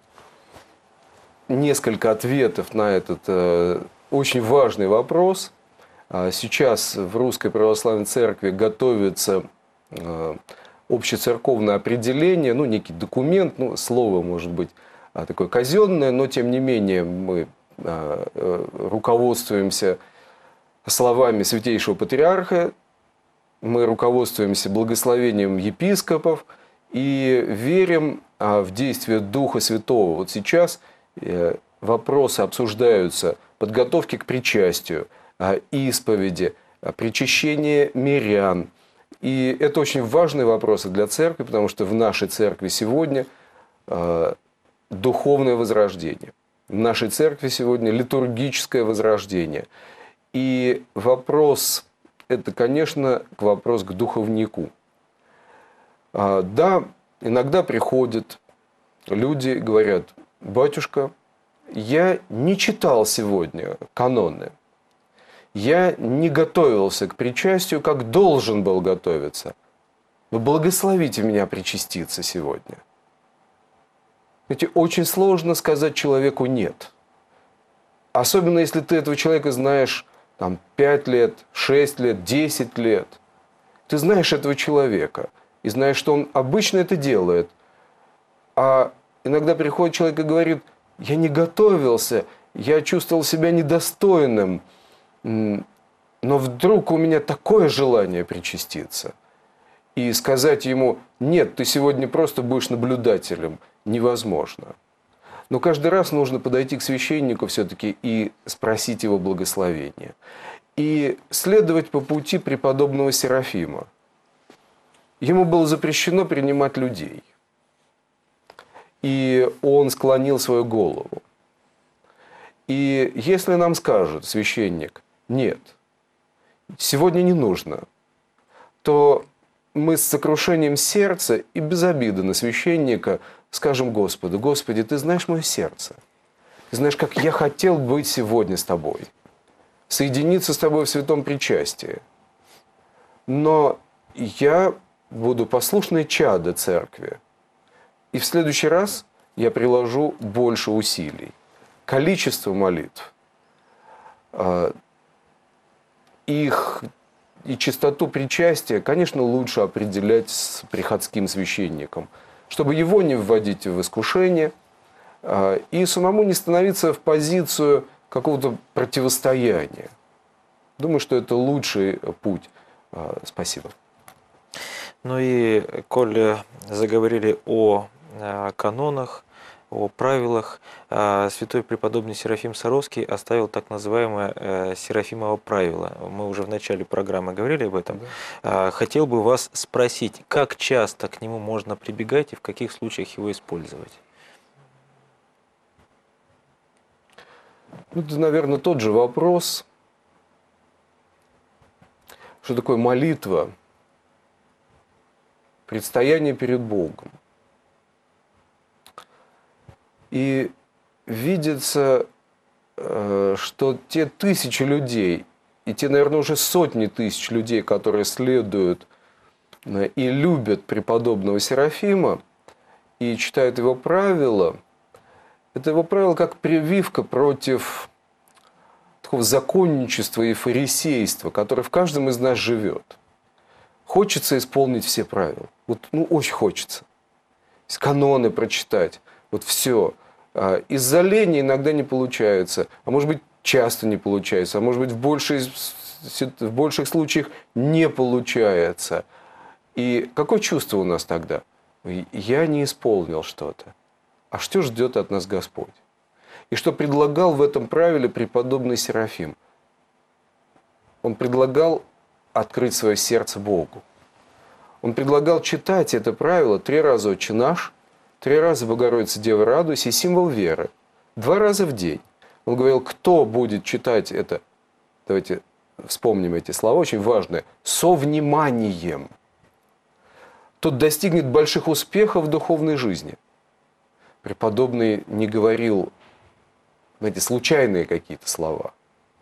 несколько ответов на этот очень важный вопрос. Сейчас в Русской Православной Церкви готовится общецерковное определение, ну, некий документ, ну, слово может быть такое казенное, но тем не менее мы руководствуемся словами Святейшего Патриарха, мы руководствуемся благословением епископов и верим в действие Духа Святого. Вот сейчас вопросы обсуждаются подготовки к причастию, исповеди, причащение мирян. И это очень важные вопросы для церкви, потому что в нашей церкви сегодня э, духовное возрождение. В нашей церкви сегодня литургическое возрождение. И вопрос, это, конечно, вопрос к духовнику. А, да, иногда приходят люди, говорят, батюшка, я не читал сегодня каноны. Я не готовился к причастию, как должен был готовиться. Но благословите меня причаститься сегодня. Знаете, очень сложно сказать человеку «нет». Особенно, если ты этого человека знаешь там, пять лет, шесть лет, десять лет. Ты знаешь этого человека и знаешь, что он обычно это делает. А иногда приходит человек и говорит, я не готовился, я чувствовал себя недостойным. Но вдруг у меня такое желание причаститься. И сказать ему, нет, ты сегодня просто будешь наблюдателем, невозможно. Но каждый раз нужно подойти к священнику все-таки и спросить его благословения. И следовать по пути преподобного Серафима. ему было запрещено принимать людей. И он склонил свою голову. И если нам скажет священник, нет, сегодня не нужно, то мы с сокрушением сердца и без обиды на священника скажем Господу: Господи, Ты знаешь мое сердце. Ты знаешь, как я хотел быть сегодня с Тобой, соединиться с Тобой в святом причастии. Но я буду послушной чадо церкви. И в следующий раз я приложу больше усилий. Количество молитв, их и частоту причастия, конечно, лучше определять с приходским священником, чтобы его не вводить в искушение и самому не становиться в позицию какого-то противостояния. Думаю, что это лучший путь. Спасибо. Ну и, коль заговорили о канонах, о правилах, святой преподобный Серафим Саровский оставил так называемое Серафимово правило. Мы уже в начале программы говорили об этом. Да. Хотел бы вас спросить, как часто к нему можно прибегать и в каких случаях его использовать? Это, наверное, тот же вопрос, что такое молитва, предстояние перед Богом. И видится, что те тысячи людей, и те, наверное, уже сотни тысяч людей, которые следуют и любят преподобного Серафима, и читают его правила, это его правило как прививка против такого законничества и фарисейства, которое в каждом из нас живет. Хочется исполнить все правила. Вот, ну, очень хочется. Каноны прочитать. Вот все. Из-за лени иногда не получается. А может быть, часто не получается. А может быть, в, большей, в больших случаях не получается. И какое чувство у нас тогда? Я не исполнил что-то. А что ждет от нас Господь? И что предлагал в этом правиле преподобный Серафим? Он предлагал открыть свое сердце Богу. Он предлагал читать это правило три раза «Отче наш», три раза «Богородица Дева, радуйся» и символ веры. Два раза в день. Он говорил, кто будет читать это, давайте вспомним эти слова, очень важные, со вниманием, тот достигнет больших успехов в духовной жизни. Преподобный не говорил, знаете, случайные какие-то слова.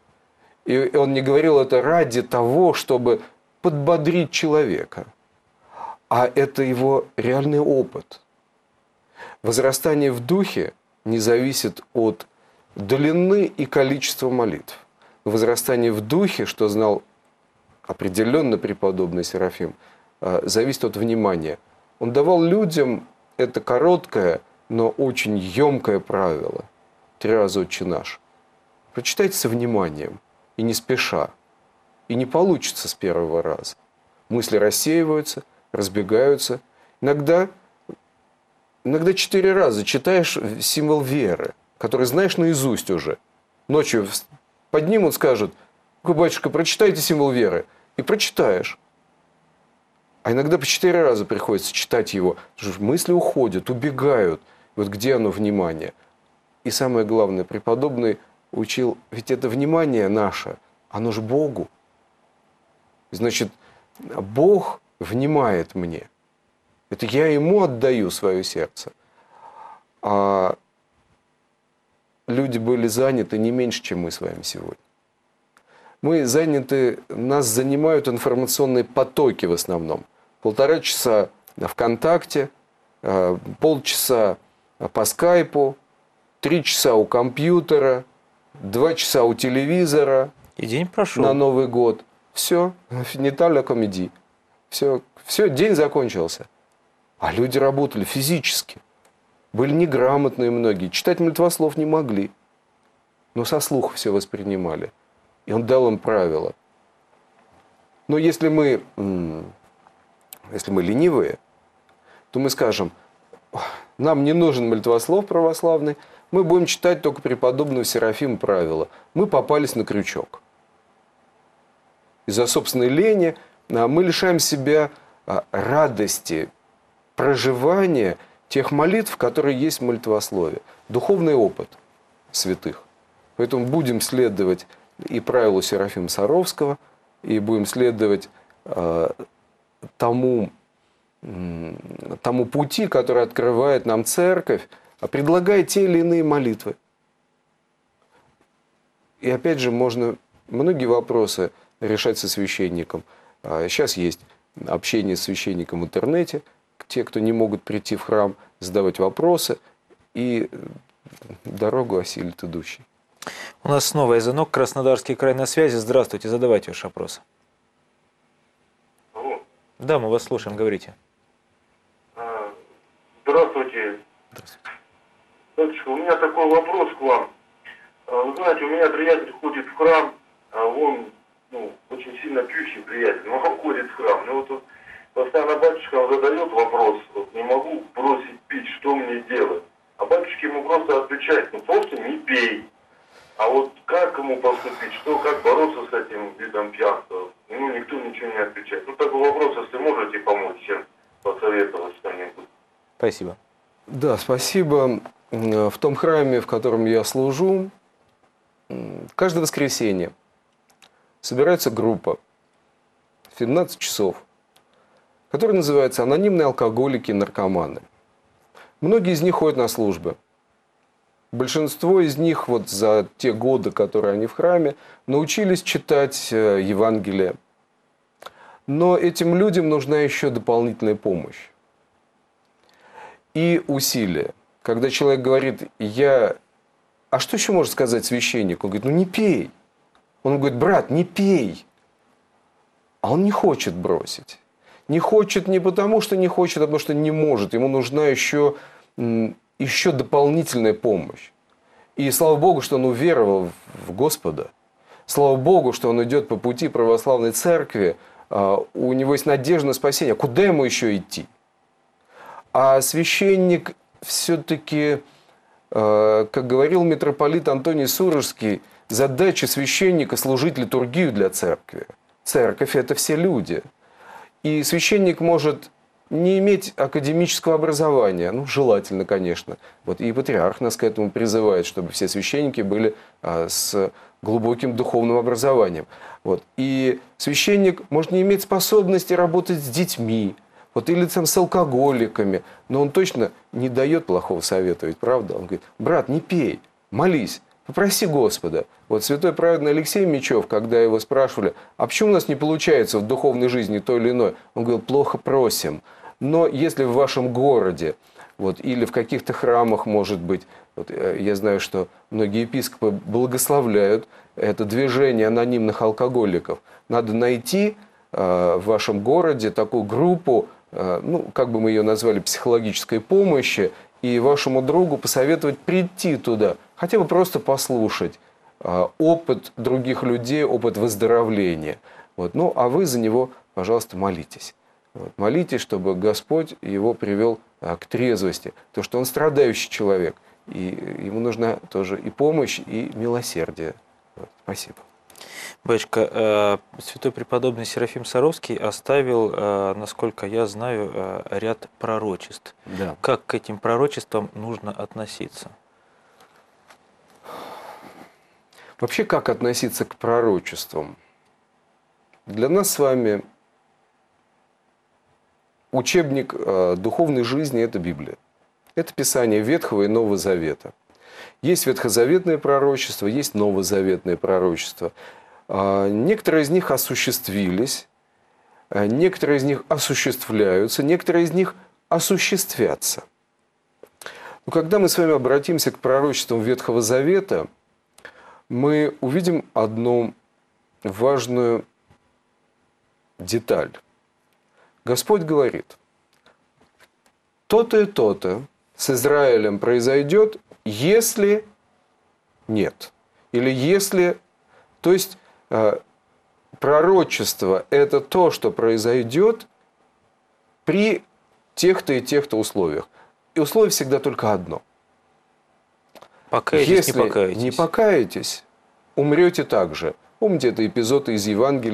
И он не говорил это ради того, чтобы подбодрить человека. А это его реальный опыт. Возрастание в духе не зависит от длины и количества молитв. Возрастание в духе, что знал определенно преподобный Серафим, зависит от внимания. Он давал людям это короткое, но очень емкое правило. Три раза «Отче наш». Прочитайте со вниманием и не спеша. И не получится с первого раза. Мысли рассеиваются, разбегаются. Иногда, иногда четыре раза читаешь символ веры, который знаешь наизусть уже. Ночью поднимут, скажут: батюшка, прочитайте символ веры. И прочитаешь. А иногда по четыре раза приходится читать его. Потому что мысли уходят, убегают. Вот где оно внимание? И самое главное, преподобный учил, ведь это внимание наше, оно же Богу. Значит, Бог внимает мне. Это я Ему отдаю свое сердце. А люди были заняты не меньше, чем мы с вами сегодня. Мы заняты, нас занимают информационные потоки в основном. Полтора часа ВКонтакте, полчаса по скайпу, три часа у компьютера, два часа у телевизора. И день прошел. На Новый год. Все, финиталь комедий. Все, все, день закончился. А люди работали физически. Были неграмотные многие. Читать молитвослов не могли. Но со слуха все воспринимали. И он дал им правила. Но если мы, если мы ленивые, то мы скажем: нам не нужен молитвослов православный, мы будем читать только преподобного Серафима правила. Мы попались на крючок. Из-за собственной лени мы лишаем себя радости проживания тех молитв, которые есть в молитвословии. Духовный опыт святых. Поэтому будем следовать и правилу Серафима Саровского, и будем следовать э, тому, э, тому пути, который открывает нам Церковь, предлагая те или иные молитвы. И опять же, можно многие вопросы решать со священником. Сейчас есть общение с священником в интернете, те, кто не могут прийти в храм, задавать вопросы, и дорогу осилит идущий. У нас снова звонок, Краснодарский край на связи. Здравствуйте, задавайте ваш вопрос. Алло. Да, мы вас слушаем, говорите. Здравствуйте. Здравствуйте. Батюшка, у меня такой вопрос к вам. Вы знаете, у меня приятель ходит в храм, он ну, очень сильно пьющий приятель, но он ходит в храм. Ну вот постоянно батюшка задает вопрос, вот, не могу бросить пить, что мне делать? А батюшка ему просто отвечает, ну просто не пей. А вот как ему поступить, что, как бороться с этим видом пьянства? Ну, никто ничего не отвечает. Ну, такой вопрос, если можете помочь, чем посоветовать что-нибудь. Спасибо. Да, спасибо. В том храме, в котором я служу, каждое воскресенье собирается группа в семнадцать часов, которая называется «Анонимные алкоголики и наркоманы». Многие из них ходят на службы. Большинство из них вот за те годы, которые они в храме, научились читать Евангелие. Но этим людям нужна еще дополнительная помощь и усилия. Когда человек говорит, я... А что еще может сказать священник? Он говорит, ну не пей. Он говорит, брат, не пей. А он не хочет бросить. Не хочет не потому, что не хочет, а потому, что не может. Ему нужна еще... еще дополнительная помощь. И слава Богу, что он уверовал в Господа. Слава Богу, что он идет по пути православной церкви. У него есть надежда на спасение. Куда ему еще идти? А священник все-таки, как говорил митрополит Антоний Сурожский, задача священника – служить литургию для церкви. Церковь – это все люди. И священник может... не иметь академического образования, ну, желательно, конечно. Вот и патриарх нас к этому призывает, чтобы все священники были а, с глубоким духовным образованием. Вот. И священник может не иметь способности работать с детьми, вот, или там, с алкоголиками, но он точно не дает плохого совета, ведь правда? Он говорит, брат, не пей, молись, попроси Господа. Вот святой праведный Алексей Мечев, когда его спрашивали, а почему у нас не получается в духовной жизни то или иное? Он говорил, плохо просим. Но если в вашем городе, вот, или в каких-то храмах, может быть, вот, я знаю, что многие епископы благословляют это движение анонимных алкоголиков, надо найти э, в вашем городе такую группу, э, ну, как бы мы ее назвали, психологической помощи, и вашему другу посоветовать прийти туда, хотя бы просто послушать э, опыт других людей, опыт выздоровления. Вот. Ну, а вы за него, пожалуйста, молитесь. Вот. Молитесь, чтобы Господь его привел а, к трезвости. Потому что он страдающий человек. И ему нужна тоже и помощь, и милосердие. Вот. Спасибо. Батюшка, э, святой преподобный Серафим Саровский оставил, э, насколько я знаю, э, ряд пророчеств. Да. Как к этим пророчествам нужно относиться? Вообще, как относиться к пророчествам? Для нас с вами... Учебник э, духовной жизни – это Библия. Это Писание Ветхого и Нового Завета. Есть ветхозаветное пророчество, есть новозаветное пророчество. Э, некоторые из них осуществились, э, некоторые из них осуществляются, некоторые из них осуществятся. Но когда мы с вами обратимся к пророчествам Ветхого Завета, мы увидим одну важную деталь. Господь говорит, то-то и то-то с Израилем произойдет, если нет. Или если... То есть, э, пророчество – это то, что произойдет при тех-то и тех-то условиях. И условие всегда только одно. Покаетесь, если не покаетесь. не покаетесь, умрете так же. Помните, это эпизод из Евангелия,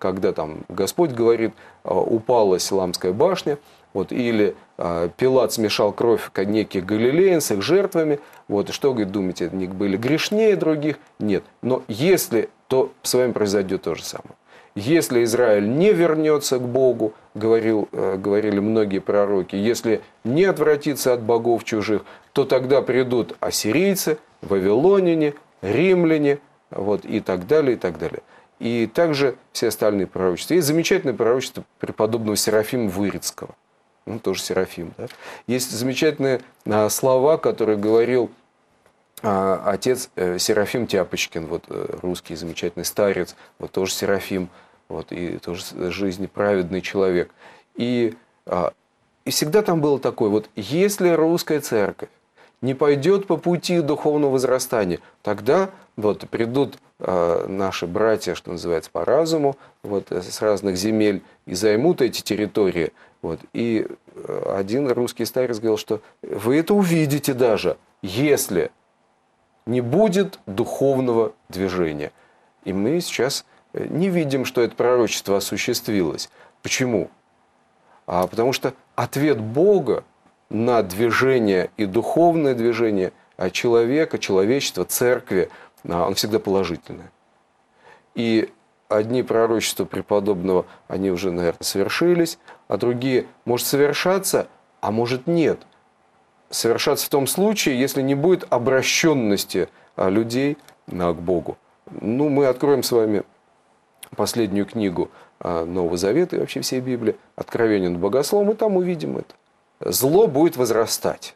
когда там Господь говорит, упала Силамская башня, вот, или э, Пилат смешал кровь неких галилеян с их жертвами. Вот, и что, говорит, думаете, они были грешнее других? Нет. Но если, то с вами произойдет то же самое. Если Израиль не вернется к Богу, говорил, э, говорили многие пророки, если не отвратится от богов чужих, то тогда придут ассирийцы, вавилоняне, римляне, вот, и так далее, и так далее. И также все остальные пророчества. Есть замечательное пророчество преподобного Серафима Вырицкого. Ну, тоже Серафим. Да? Есть замечательные а, слова, которые говорил а, отец э, Серафим Тяпочкин, вот, э, русский замечательный старец, вот, тоже Серафим, вот, и тоже жизни праведный человек. И, а, и всегда там было такое, вот, если русская церковь не пойдет по пути духовного возрастания, тогда вот, придут э, наши братья, что называется, по разуму, вот, с разных земель и займут эти территории. Вот. И один русский старец говорил, что вы это увидите даже, если не будет духовного движения. И мы сейчас не видим, что это пророчество осуществилось. Почему? А потому что ответ Бога на движение и духовное движение человека, человечества, церкви, он всегда положительный. И одни пророчества преподобного, они уже, наверное, совершились, а другие, может, совершаться, а может, нет. Совершаться в том случае, если не будет обращенности людей к Богу. Ну, мы откроем с вами последнюю книгу Нового Завета и вообще всей Библии, Откровение над богословом, и там увидим это. Зло будет возрастать.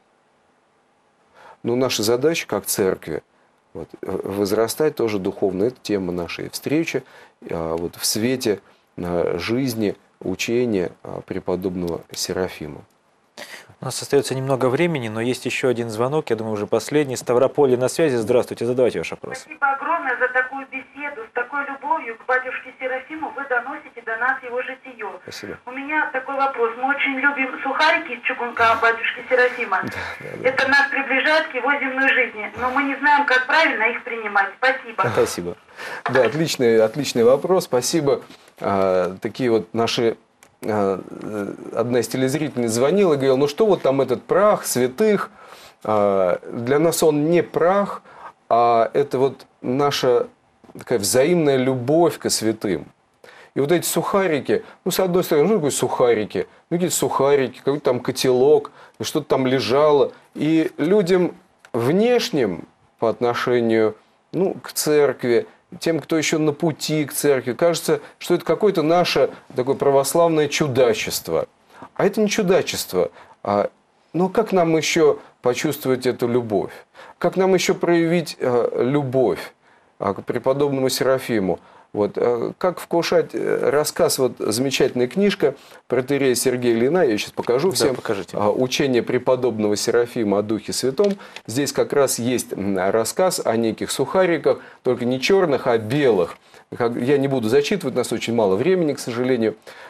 Но наша задача, как церкви, вот, возрастать тоже духовно. Это тема нашей встречи вот, в свете жизни, учения преподобного Серафима. У нас остается немного времени, но есть еще один звонок, я думаю, уже последний. Ставрополье на связи. Здравствуйте, задавайте ваш вопрос. Спасибо огромное за такую беседу. С такой любовью к батюшке Серафиму вы доносите до нас его житие. Спасибо. У меня такой вопрос. Мы очень любим сухарики из чугунка батюшки Серафима. Да, да, да. Это нас приближает к его земной жизни. Но мы не знаем, как правильно их принимать. Спасибо. Спасибо. Да, отличный, отличный вопрос. Спасибо. А, такие вот наши... Одна из телезрительниц звонила и говорила, ну что вот там этот прах святых, для нас он не прах, а это вот наша такая взаимная любовь ко святым. И вот эти сухарики, ну с одной стороны, ну какие сухарики, ну какие сухарики, какой-то там котелок, что-то там лежало. И людям внешним по отношению, ну, к церкви, тем, кто еще на пути к церкви, кажется, что это какое-то наше такое православное чудачество. А это не чудачество. А, но как нам еще почувствовать эту любовь? Как нам еще проявить а, любовь а, к преподобному Серафиму? Вот, а, как вкушать рассказ, вот замечательная книжка протоиерея Сергея Ильина, я сейчас покажу всем, да, покажите. Учение преподобного Серафима о Духе Святом. Здесь как раз есть рассказ о неких сухариках, только не черных, а белых. Я не буду зачитывать, у нас очень мало времени, к сожалению.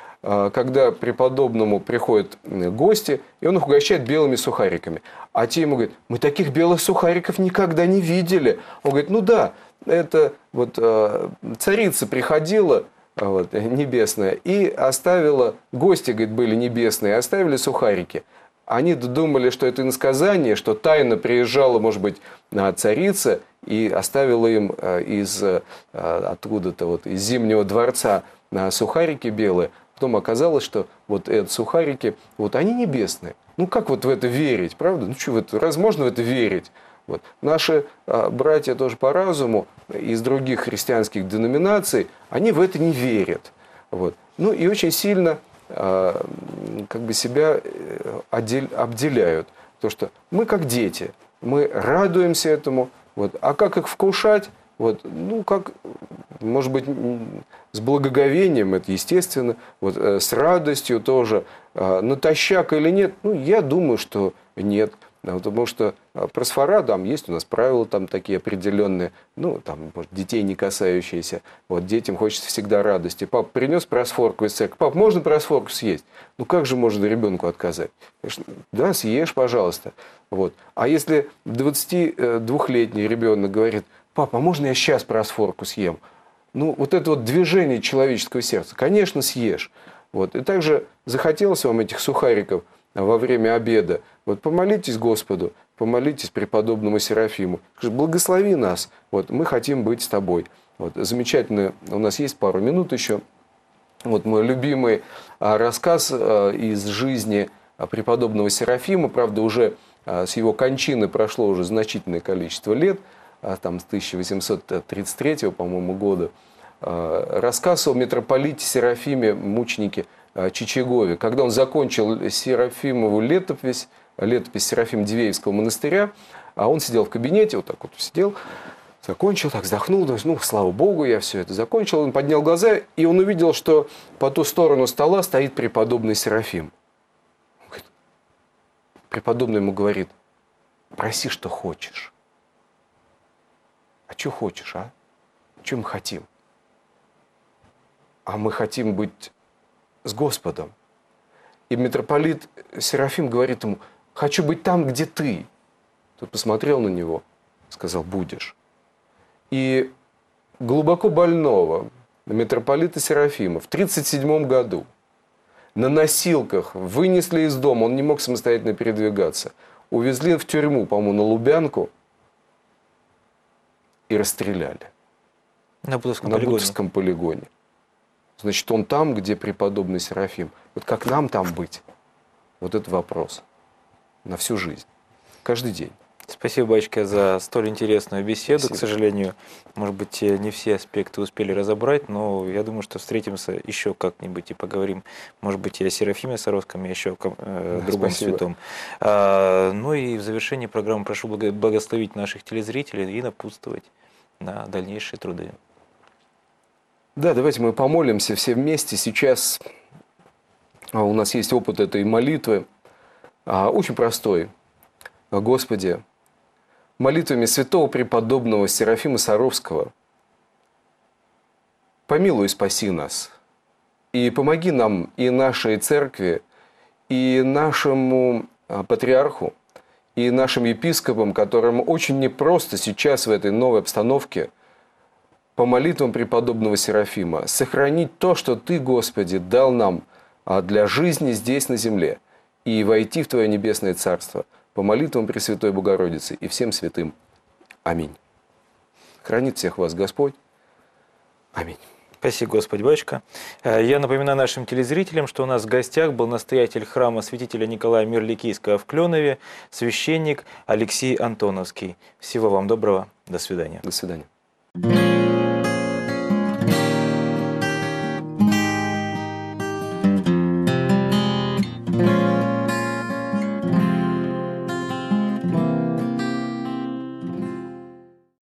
Когда преподобному приходят гости, и он их угощает белыми сухариками. А те ему говорят, мы таких белых сухариков никогда не видели. Он говорит, ну да, это вот э, царица приходила, вот, небесная, и оставила, гости, говорит, были небесные, оставили сухарики. Они думали, что это иносказание, что тайно приезжала, может быть, царица и оставила им из откуда-то вот из Зимнего дворца сухарики белые. Потом оказалось, что вот эти сухарики, вот они небесные. Ну как вот в это верить, правда? Ну что, в это, раз можно в это верить? Вот. Наши а, братья тоже по разуму из других христианских деноминаций, они в это не верят. Вот. Ну и очень сильно а, как бы себя отдель, обделяют. Потому что мы как дети, мы радуемся этому. Вот. А как их вкушать? Вот, ну, как, может быть, с благоговением, это естественно, вот, с радостью тоже, натощак или нет, ну, я думаю, что нет. Потому что просфора, там есть у нас правила там такие определенные, ну, там, может, детей не касающиеся. Вот, детям хочется всегда радости. Папа принес просфорку из церкви. Пап, можно просфорку съесть? Ну, как же можно ребенку отказать? Конечно, да, съешь, пожалуйста. Вот. А если двадцатидвухлетний ребенок говорит, папа, а можно я сейчас просфорку съем? Ну, вот это вот движение человеческого сердца, конечно, съешь. Вот. И также захотелось вам этих сухариков во время обеда. Вот помолитесь Господу, помолитесь преподобному Серафиму. Скажи, благослови нас, вот, мы хотим быть с тобой. Вот. Замечательно, у нас есть пару минут еще. Вот мой любимый рассказ из жизни преподобного Серафима, правда, уже с его кончины прошло уже значительное количество лет, там с тысяча восемьсот тридцать третьего, по-моему, года. Рассказ о митрополите Серафиме, мученике Чичагове. Когда он закончил Серафимову летопись, летопись Серафим-Дивеевского монастыря, а он сидел в кабинете, вот так вот сидел, закончил, так вздохнул, думает, ну, слава Богу, я все это закончил. Он поднял глаза, и он увидел, что по ту сторону стола стоит преподобный Серафим. Он говорит, преподобный ему говорит, проси, что хочешь. А что хочешь, а? Что мы хотим? А мы хотим быть с Господом. И митрополит Серафим говорит ему, хочу быть там, где ты. Тот посмотрел на него, сказал, будешь. И глубоко больного митрополита Серафима в тридцать седьмом году на носилках вынесли из дома, он не мог самостоятельно передвигаться, увезли в тюрьму, по-моему, на Лубянку и расстреляли. На Бутовском на полигоне. Бутовском полигоне. Значит, он там, где преподобный Серафим. Вот как нам там быть? Вот это вопрос. На всю жизнь. Каждый день. Спасибо, батюшка, за столь интересную беседу. Спасибо. К сожалению, может быть, не все аспекты успели разобрать, но я думаю, что встретимся еще как-нибудь и поговорим, может быть, и о Серафиме Саровском, и еще о э, Да, другом спасибо. святом. А, ну и в завершении программы прошу благо- благословить наших телезрителей и напутствовать на дальнейшие труды. Да, давайте мы помолимся все вместе. Сейчас у нас есть опыт этой молитвы. Очень простой. Господи, молитвами святого преподобного Серафима Саровского помилуй и спаси нас. И помоги нам и нашей церкви, и нашему патриарху, и нашим епископам, которым очень непросто сейчас в этой новой обстановке по молитвам преподобного Серафима сохранить то, что Ты, Господи, дал нам для жизни здесь на земле, и войти в Твое небесное Царство по молитвам Пресвятой Богородицы и всем святым. Аминь. Хранит всех вас Господь. Аминь. Спасибо, Господи, батюшка. Я напоминаю нашим телезрителям, что у нас в гостях был настоятель храма святителя Николая Мирликийского в Кленове, священник Алексей Антоновский. Всего вам доброго. До свидания. До свидания.